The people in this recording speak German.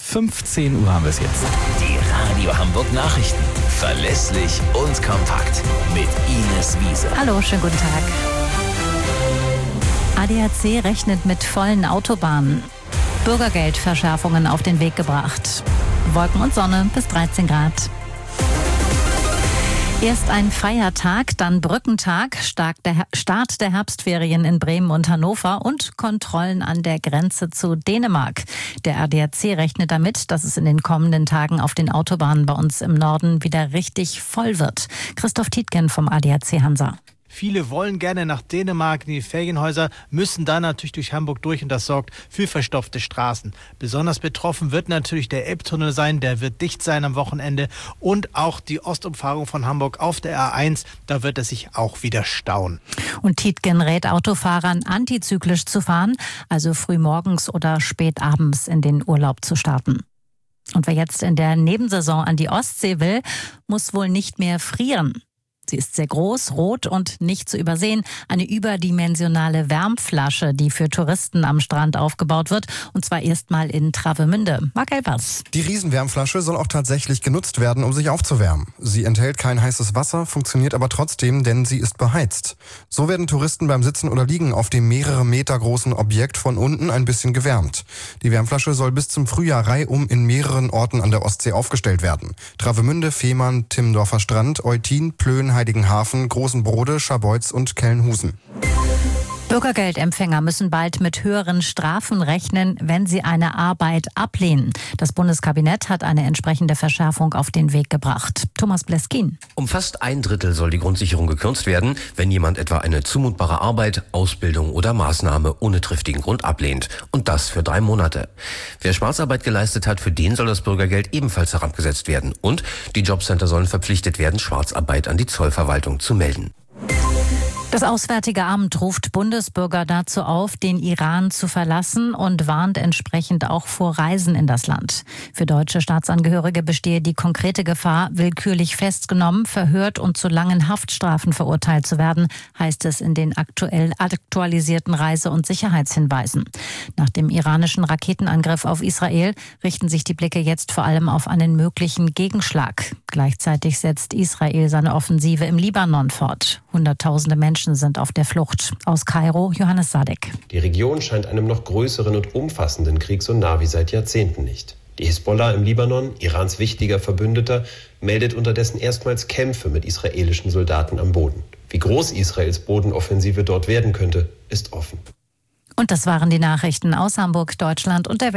15 Uhr haben wir es jetzt. Die Radio Hamburg Nachrichten. Verlässlich und kompakt. Mit Ines Wiese. Hallo, schönen guten Tag. ADAC rechnet mit vollen Autobahnen. Bürgergeldverschärfungen auf den Weg gebracht. Wolken und Sonne bis 13 Grad. Erst ein Feiertag, dann Brückentag, Start der Herbstferien in Bremen und Hannover und Kontrollen an der Grenze zu Dänemark. Der ADAC rechnet damit, dass es in den kommenden Tagen auf den Autobahnen bei uns im Norden wieder richtig voll wird. Christoph Tietgen vom ADAC Hansa. Viele wollen gerne nach Dänemark in die Ferienhäuser, müssen da natürlich durch Hamburg durch und das sorgt für verstopfte Straßen. Besonders betroffen wird natürlich der Elbtunnel sein, der wird dicht sein am Wochenende und auch die Ostumfahrung von Hamburg auf der A1, da wird es sich auch wieder stauen. Und Tietgen rät Autofahrern, antizyklisch zu fahren, also frühmorgens oder spät abends in den Urlaub zu starten. Und wer jetzt in der Nebensaison an die Ostsee will, muss wohl nicht mehr frieren. Sie ist sehr groß, rot und nicht zu übersehen. Eine überdimensionale Wärmflasche, die für Touristen am Strand aufgebaut wird. Und zwar erstmal in Travemünde. Marc Elbers. Die Riesenwärmflasche soll auch tatsächlich genutzt werden, um sich aufzuwärmen. Sie enthält kein heißes Wasser, funktioniert aber trotzdem, denn sie ist beheizt. So werden Touristen beim Sitzen oder Liegen auf dem mehrere Meter großen Objekt von unten ein bisschen gewärmt. Die Wärmflasche soll bis zum Frühjahr reihum in mehreren Orten an der Ostsee aufgestellt werden. Travemünde, Fehmarn, Timmendorfer Strand, Eutin, Plön, Heiligenhafen, Großenbrode, Scharbeutz und Kellenhusen. Bürgergeldempfänger müssen bald mit höheren Strafen rechnen, wenn sie eine Arbeit ablehnen. Das Bundeskabinett hat eine entsprechende Verschärfung auf den Weg gebracht. Thomas Bleskin. Um fast 1/3 soll die Grundsicherung gekürzt werden, wenn jemand etwa eine zumutbare Arbeit, Ausbildung oder Maßnahme ohne triftigen Grund ablehnt. Und das für 3 Monate. Wer Schwarzarbeit geleistet hat, für den soll das Bürgergeld ebenfalls herabgesetzt werden. Und die Jobcenter sollen verpflichtet werden, Schwarzarbeit an die Zollverwaltung zu melden. Das Auswärtige Amt ruft Bundesbürger dazu auf, den Iran zu verlassen und warnt entsprechend auch vor Reisen in das Land. Für deutsche Staatsangehörige bestehe die konkrete Gefahr, willkürlich festgenommen, verhört und zu langen Haftstrafen verurteilt zu werden, heißt es in den aktualisierten Reise- und Sicherheitshinweisen. Nach dem iranischen Raketenangriff auf Israel richten sich die Blicke jetzt vor allem auf einen möglichen Gegenschlag. Gleichzeitig setzt Israel seine Offensive im Libanon fort. Hunderttausende Menschen sind auf der Flucht. Aus Kairo, Johannes Sadek. Die Region scheint einem noch größeren und umfassenden Krieg so nah wie seit Jahrzehnten nicht. Die Hisbollah im Libanon, Irans wichtiger Verbündeter, meldet unterdessen erstmals Kämpfe mit israelischen Soldaten am Boden. Wie groß Israels Bodenoffensive dort werden könnte, ist offen. Und das waren die Nachrichten aus Hamburg, Deutschland und der Welt.